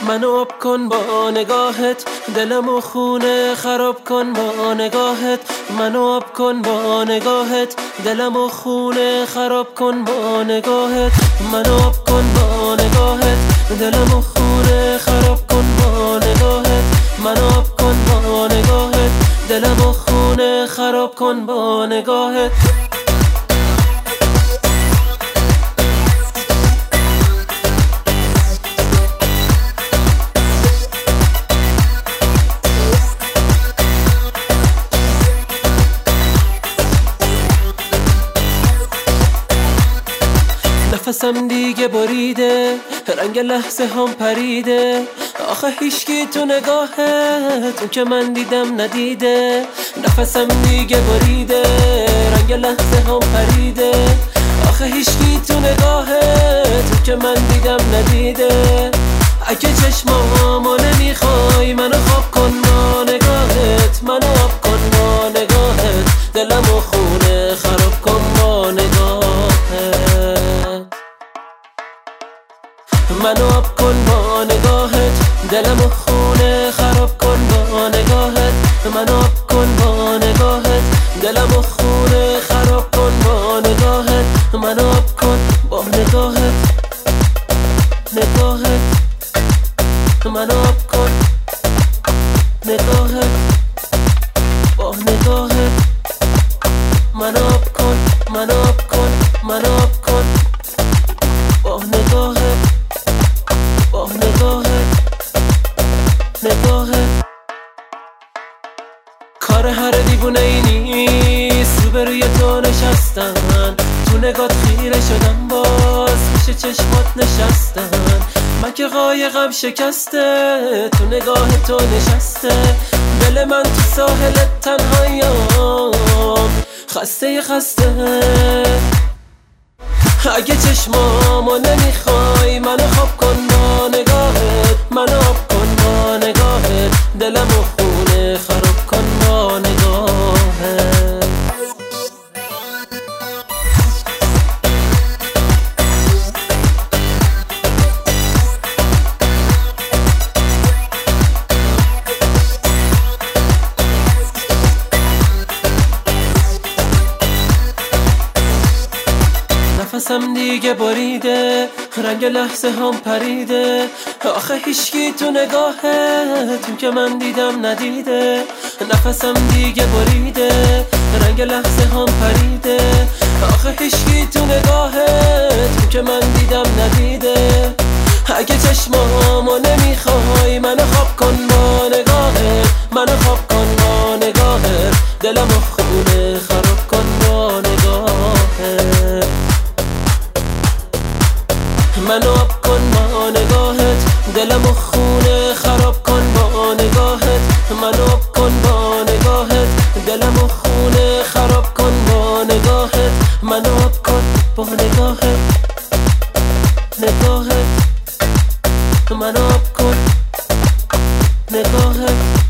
منو آب کن با نگاهت، دلم و خونه خراب کن با نگاهت. منو آب کن با نگاهت، دلم و خونه خراب کن با نگاهت. منو آب کن با نگاهت، دلم و خونه خراب کن با نگاهت. منو آب کن با نگاهت، دلم و خونه خراب کن با نگاهت. نفسم دیگه بریده، رنگ لحظه هم پریده. آخه هیچکی تو نگاهت، اون که من دیدم ندیده. نفسم دیگه بریده، رنگ لحظه هم پریده. آخه هیچکی تو نگاهت، اون که من دیدم ندیده. اگه چشمامو نمیخوای منو خواب کن با نگاهت. منو آب کن با نگاهت، دلم و خونه خراب کن با نگاهت. منو آب کن با نگاهت، دلم و خونه خراب کن با نگاهت. منو آب کن با نگاهت، دلم و خونه خراب کن با نگاهت. منو آب کن با نگاهت، نگاهت. منو آب کن نگاهت، با نگاهت. منو آب کن، منو آب کن، منو آب کن با نگاهت، با نگاهت، نگاهت. کار هر دیوونه ای نیست روبروی تو نشستن. تو نگات خیره شدم، باز پیش چشمات نشستن. من که قایقم شکسته، تو نگاه تو نشسته. دل من تو ساحل تنهاییام خسته خسته. اگه چشمامو نمیخوای منو خواب کن با نگاهت. منو آب کن با نگاهت، دلم و خونه خراب کن با نگاهت. نفسم دیگه بریده، رنگ لحظه هم پریده. آخه هیچکی تو نگاهت، اون که من دیدم ندیده. نفسم دیگه بریده، رنگ لحظه هم پریده. آخه هیچکی تو نگاهت، اون که من دیدم ندیده. اگه چشمامو نمیخوای منو خواب کن با نگاهت. منو خواب کن با نگاهت، دلم و خونه خراب کن با نگاهت. منو آب کن با نگاهت، دلم و خونه خراب کن با نگاهت. منو آب کن با نگاهت، دلم و خونه خراب کن با نگاهت. منو آب کن با نگاهت، نگاهت. منو آب کن نگاهت.